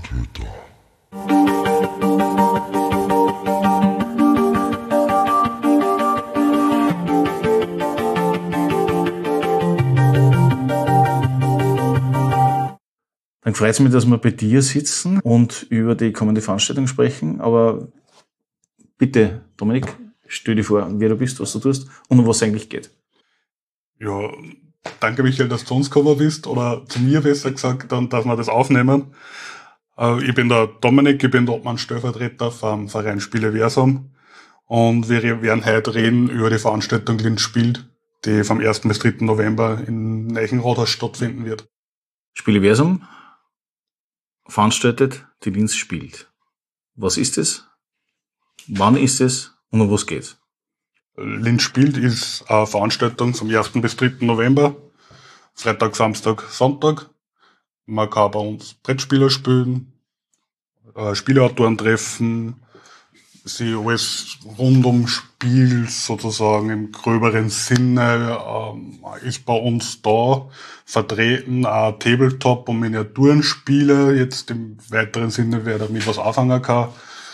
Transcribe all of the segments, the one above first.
Dann freut es mich, dass wir bei dir sitzen und über die kommende Veranstaltung sprechen. Aber bitte, Dominik, stell dir vor, wer du bist, was du tust und um was es eigentlich geht. Ja, danke Michael, dass du zu uns gekommen bist, oder zu mir besser gesagt, und dass wir das aufnehmen. Ich bin der Dominik, ich bin der Obmann-Stellvertreter vom Verein Spieleversum, und wir werden heute reden über die Veranstaltung Linz spielt, die vom 1. bis 3. November in Neichenrathaus stattfinden wird. Spieleversum veranstaltet, die Linz spielt. Was ist es? Wann ist es? Und um was geht's? Linz spielt ist eine Veranstaltung vom 1. bis 3. November. Freitag, Samstag, Sonntag. Man kann bei uns Brettspieler spielen, Spieleautoren treffen, sie alles rund ums Spiel sozusagen im gröberen Sinne ist bei uns da vertreten. Auch Tabletop- und Miniaturenspiele, jetzt im weiteren Sinne, wer damit was anfangen kann.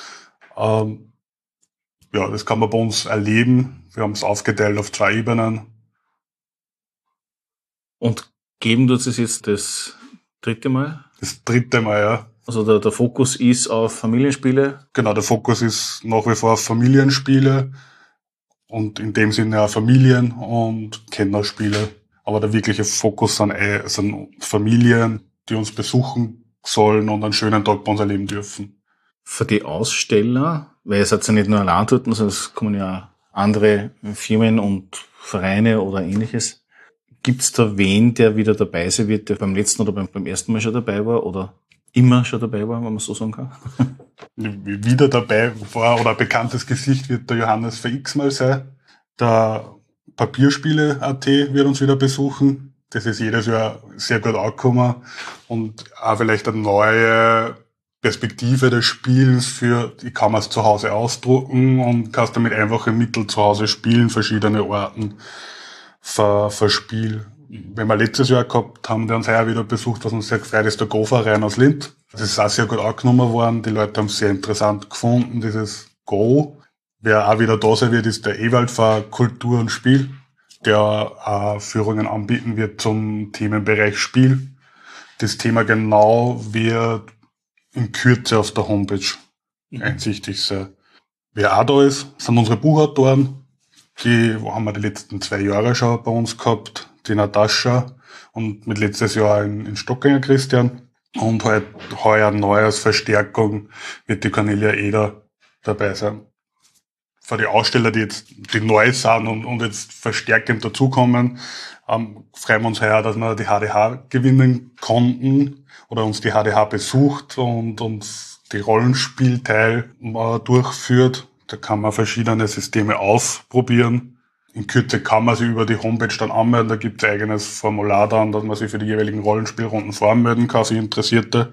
Ja, das kann man bei uns erleben. Wir haben es aufgeteilt auf 2 Ebenen. Und geben tut es jetzt das 3. Mal? Das 3. Mal, ja. Also der Fokus ist auf Familienspiele? Genau, der Fokus ist nach wie vor auf Familienspiele und in dem Sinne auch Familien- und Kennerspiele. Aber der wirkliche Fokus sind Familien, die uns besuchen sollen und einen schönen Tag bei uns erleben dürfen. Für die Aussteller, weil es hat ja nicht nur allein dort, sondern es kommen ja andere Firmen und Vereine oder ähnliches. Gibt's da wen, der wieder dabei sein wird, der beim letzten oder beim ersten Mal schon dabei war oder immer schon dabei war, wenn man so sagen kann? Wieder dabei war oder ein bekanntes Gesicht wird der Johannes für x-mal sein. Der Papierspiele.at wird uns wieder besuchen. Das ist jedes Jahr sehr gut angekommen und auch vielleicht eine neue Perspektive des Spielens für, ich kann es zu Hause ausdrucken und kann es damit einfache Mittel zu Hause spielen, verschiedene Arten für Spiel. Wenn wir letztes Jahr gehabt haben, die uns heuer wieder besucht, was uns sehr gefreut ist, der Go-Verein aus Linz. Das ist auch sehr gut angenommen worden. Die Leute haben es sehr interessant gefunden, dieses Go. Wer auch wieder da sein wird, ist der Ewald für Kultur und Spiel, der auch Führungen anbieten wird zum Themenbereich Spiel. Das Thema genau wird in Kürze auf der Homepage einsichtig sein. Wer auch da ist, sind unsere Buchautoren. Die haben wir die letzten 2 Jahre schon bei uns gehabt. Die Natascha und mit letztes Jahr in Stockinger Christian. Und halt heuer neu als Verstärkung wird die Cornelia Eder dabei sein. Für die Aussteller, die neu sind und jetzt verstärkend dazukommen, freuen wir uns heuer, dass wir die HDH gewinnen konnten oder uns die HDH besucht und uns die Rollenspielteil durchführt. Da kann man verschiedene Systeme ausprobieren. In Kürze kann man sich über die Homepage dann anmelden. Da gibt es ein eigenes Formular dann, dass man sich für die jeweiligen Rollenspielrunden voranmelden kann, für Interessierte.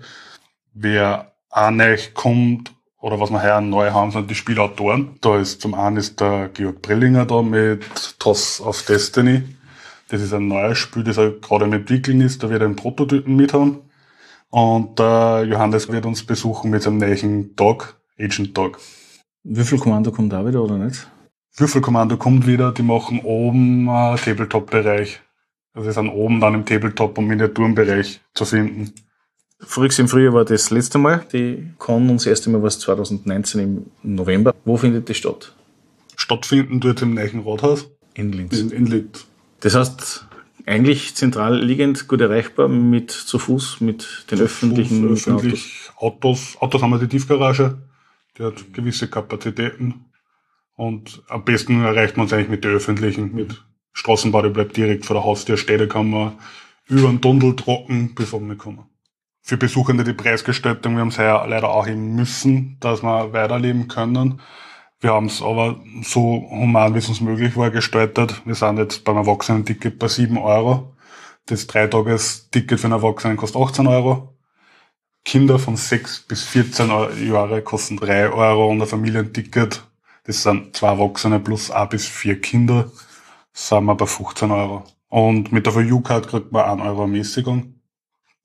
Wer auch neu kommt oder was wir heuer neu haben, sind die Spielautoren. Da ist zum einen ist der Georg Brillinger da mit Toss of Destiny. Das ist ein neues Spiel, das er gerade im Entwickeln ist. Da wird er einen Prototypen mit haben. Und der Johannes wird uns besuchen mit seinem neuen Tag, Agent Tag. Würfelkommando kommt da wieder, oder nicht? Würfelkommando kommt wieder, die machen oben Tabletop-Bereich. Also sie sind oben dann im Tabletop- und Miniaturenbereich zu finden. Voriges im Frühjahr war das letzte Mal. Die Con und das erste Mal war es 2019 im November. Wo findet die statt? Stattfinden tut im Neichenrathaus. In Linz. In Linz. Das heißt, eigentlich zentral liegend, gut erreichbar zu Fuß, mit den öffentlichen Autos. Autos haben wir die Tiefgarage. Die hat gewisse Kapazitäten. Und am besten erreicht man es eigentlich mit den öffentlichen. Mit Straßenbahn, die bleibt direkt vor der Haustür stehen, kann man über den Tunnel trocken bis oben kommen. Für Besuchende die Preisgestaltung, wir haben es heuer leider auch eben müssen, dass wir weiterleben können. Wir haben es aber so human, wie es uns möglich war, gestaltet. Wir sind jetzt beim Erwachsenen-Ticket bei 7 Euro. Das 3-Tages-Ticket für einen Erwachsenen kostet 18 Euro. Kinder von 6 bis 14 Jahre kosten 3 Euro und ein Familienticket, das sind 2 Erwachsene plus 1 bis 4 Kinder, sind wir bei 15 Euro. Und mit der For You-Card kriegt man 1 Euro Ermäßigung.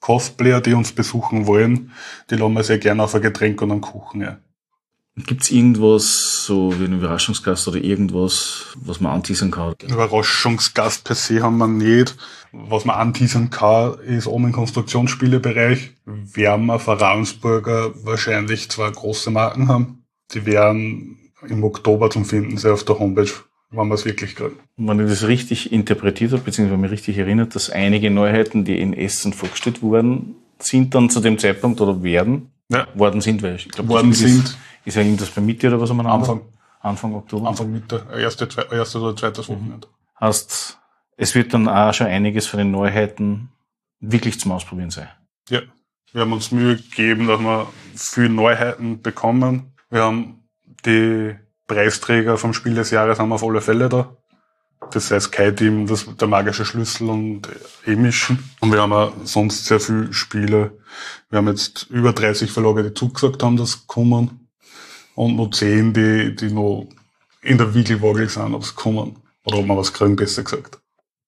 Cosplayer, die uns besuchen wollen, die laden wir sehr gerne auf ein Getränk und einen Kuchen ein. Gibt's irgendwas, so wie ein Überraschungsgast oder irgendwas, was man anteasern kann? Überraschungsgast per se haben wir nicht. Was man anteasern kann, ist oben im Konstruktionsspielebereich werden wir für Ravensburger wahrscheinlich 2 große Marken haben. Die werden im Oktober zum Finden sein auf der Homepage, wenn wir es wirklich kriegen. Wenn ich das richtig interpretiert habe, beziehungsweise mich richtig erinnert, dass einige Neuheiten, die in Essen vorgestellt worden sind, dann zu dem Zeitpunkt oder worden sind, weil ich glaube, ist ja irgendwas bei Mitte oder was am Anfang Oktober? Anfang Mitte, erste oder zweites Wochenende. Heißt, es wird dann auch schon einiges von den Neuheiten wirklich zum Ausprobieren sein. Ja, wir haben uns Mühe gegeben, dass wir viele Neuheiten bekommen. Wir haben die Preisträger vom Spiel des Jahres haben wir auf alle Fälle da. Das heißt Sky-Team, der magische Schlüssel und E-Mission. Und wir haben auch sonst sehr viele Spiele. Wir haben jetzt über 30 Verlage, die zugesagt haben, dass sie kommen. Und noch 10, die noch in der Wiegelwagel sind, ob sie kommen. Oder ob wir was kriegen, besser gesagt.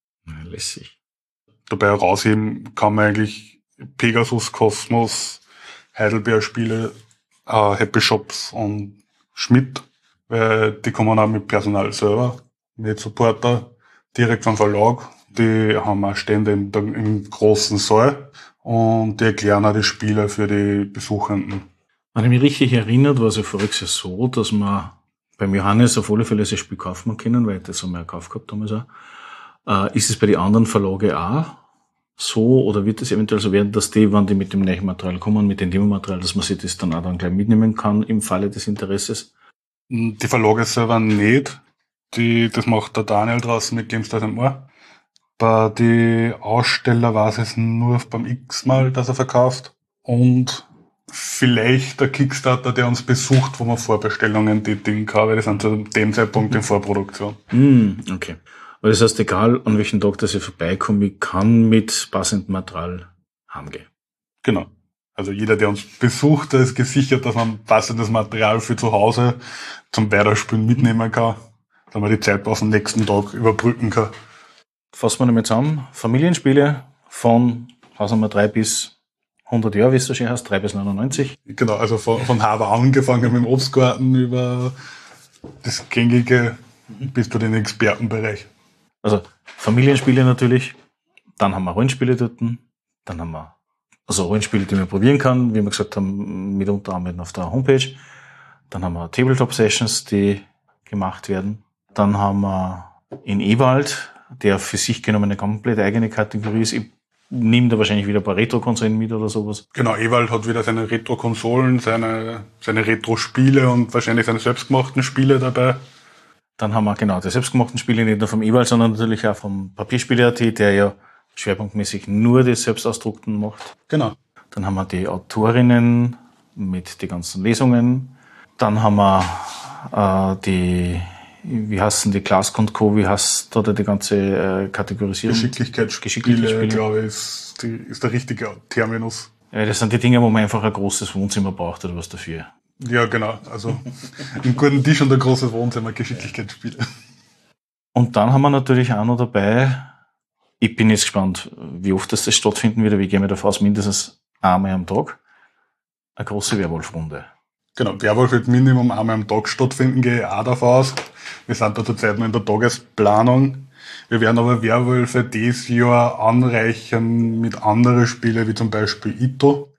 Lässig. Dabei rausheben kann man eigentlich Pegasus, Cosmos, Heidelbeer-Spiele, Happy Shops und Schmidt, weil die kommen auch mit Personal selber, mit Supporter, direkt vom Verlag. Die haben auch Stände im großen Saal und die erklären auch die Spiele für die Besuchenden. Wenn ich mich richtig erinnert, war es ja voriges Jahr so, dass wir beim Johannes auf alle Fälle das Spiel kaufen können, weil das haben wir ja gekauft gehabt damals auch. Ist es bei den anderen Verlagen auch so, oder wird es eventuell so werden, dass die, wenn die mit dem neuen Material kommen, mit dem Demo-Material, dass man sich das dann auch dann gleich mitnehmen kann im Falle des Interesses? Die Verlage selber nicht. Das macht der Daniel draußen mit GameStars &More. Bei die Aussteller war es nur beim X-Mal, dass er verkauft. Und vielleicht der Kickstarter, der uns besucht, wo man Vorbestellungen tätigen kann, weil die sind zu dem Zeitpunkt in Vorproduktion. Okay. Aber das heißt, egal an welchem Tag, dass ich vorbeikomme, ich kann mit passendem Material heimgehen. Genau. Also jeder, der uns besucht, der ist gesichert, dass man passendes Material für zu Hause zum Weiterspielen mitnehmen kann, dass man die Zeit auf den nächsten Tag überbrücken kann. Fassen wir nochmal zusammen. Familienspiele von Hausnummer 3 bis 100 Jahre, wie es so schön heißt, 3 bis 99. Genau, also von Haber angefangen mit dem Obstgarten über das Gängige bis zu den Expertenbereich. Also Familienspiele natürlich, dann haben wir Rollenspiele dort, dann haben wir Rollenspiele, die man probieren kann, wie wir gesagt haben, mitunter auch auf der Homepage. Dann haben wir Tabletop-Sessions, die gemacht werden. Dann haben wir in Ewald, der für sich genommen eine komplett eigene Kategorie ist. Ich nehme da wahrscheinlich wieder ein paar Retro-Konsolen mit oder sowas. Genau, Ewald hat wieder seine Retro-Konsolen, seine Retro-Spiele und wahrscheinlich seine selbstgemachten Spiele dabei. Dann haben wir genau die selbstgemachten Spiele, nicht nur vom Ewald, sondern natürlich auch vom Papierspiele.at, der ja schwerpunktmäßig nur die Selbstausdruckten macht. Genau. Dann haben wir die Autorinnen mit den ganzen Lesungen. Dann haben wir wie heißen die Clask & Co., wie heißt da die ganze Kategorisierung? Geschicklichkeitsspiele, glaube ich, ist der richtige Terminus. Ja, das sind die Dinge, wo man einfach ein großes Wohnzimmer braucht oder was dafür. Ja, genau. Also einen guten Tisch und ein großes Wohnzimmer, Geschicklichkeitsspiele. Und dann haben wir natürlich auch noch dabei, ich bin jetzt gespannt, wie oft das stattfinden wird, aber ich gehe mir davon aus, mindestens einmal am Tag, eine große Werwolf-Runde. Genau, Werwolf wird Minimum einmal am Tag stattfinden, gehe ich auch davon aus. Wir sind da zurzeit noch in der Tagesplanung. Wir werden aber Werwölfe dieses Jahr anreichern mit anderen Spielen, wie zum Beispiel Ito.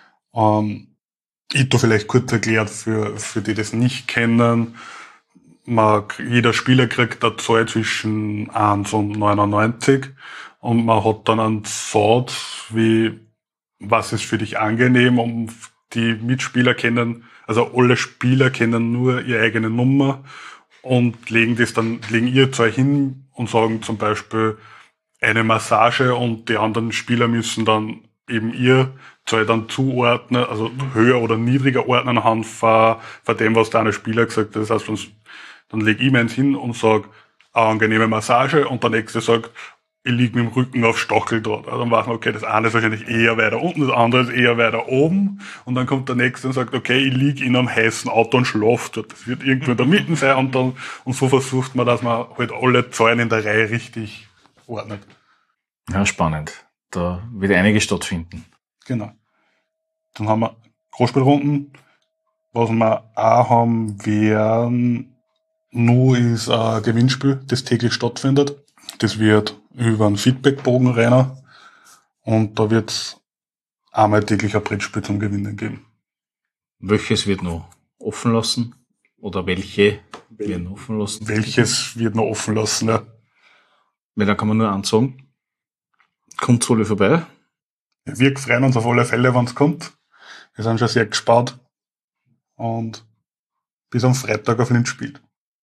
Ito vielleicht kurz erklärt für die das nicht kennen. Jeder Spieler kriegt eine Zahl zwischen 1 und 99 und man hat dann einen Satz wie, was ist für dich angenehm, und die Mitspieler kennen, also alle Spieler kennen nur ihre eigene Nummer und legen ihr Zahl hin und sagen zum Beispiel eine Massage, und die anderen Spieler müssen dann eben ihr Zahl dann zuordnen, also höher oder niedriger ordnen anhand von dem, was der eine Spieler gesagt hat. Das heißt, dann lege ich meins hin und sage, eine angenehme Massage, und der nächste sagt, ich liege mit dem Rücken auf Stacheldraht. Also dann weiß man, okay, das eine ist wahrscheinlich eher weiter unten, das andere ist eher weiter oben. Und dann kommt der nächste und sagt, okay, ich liege in einem heißen Auto und schlafe dort. Das wird irgendwo in der Mitte sein, und so versucht man, dass man halt alle Zahlen in der Reihe richtig ordnet. Ja, spannend. Da wird einiges stattfinden. Genau. Dann haben wir Großspielrunden. Was wir auch haben werden, nur ist ein Gewinnspiel, das täglich stattfindet. Das wird über einen Feedbackbogen rein. Und da wird es einmal täglich ein Brettspiel zum Gewinnen geben. Welches wird noch offen lassen? Oder welche werden offen lassen? Welches wird noch offen lassen, ja. Weil da kann man nur eins sagen. Kommt alle vorbei. Wir freuen uns auf alle Fälle, wenn es kommt. Wir sind schon sehr gespannt. Und bis am Freitag auf Linz spielt.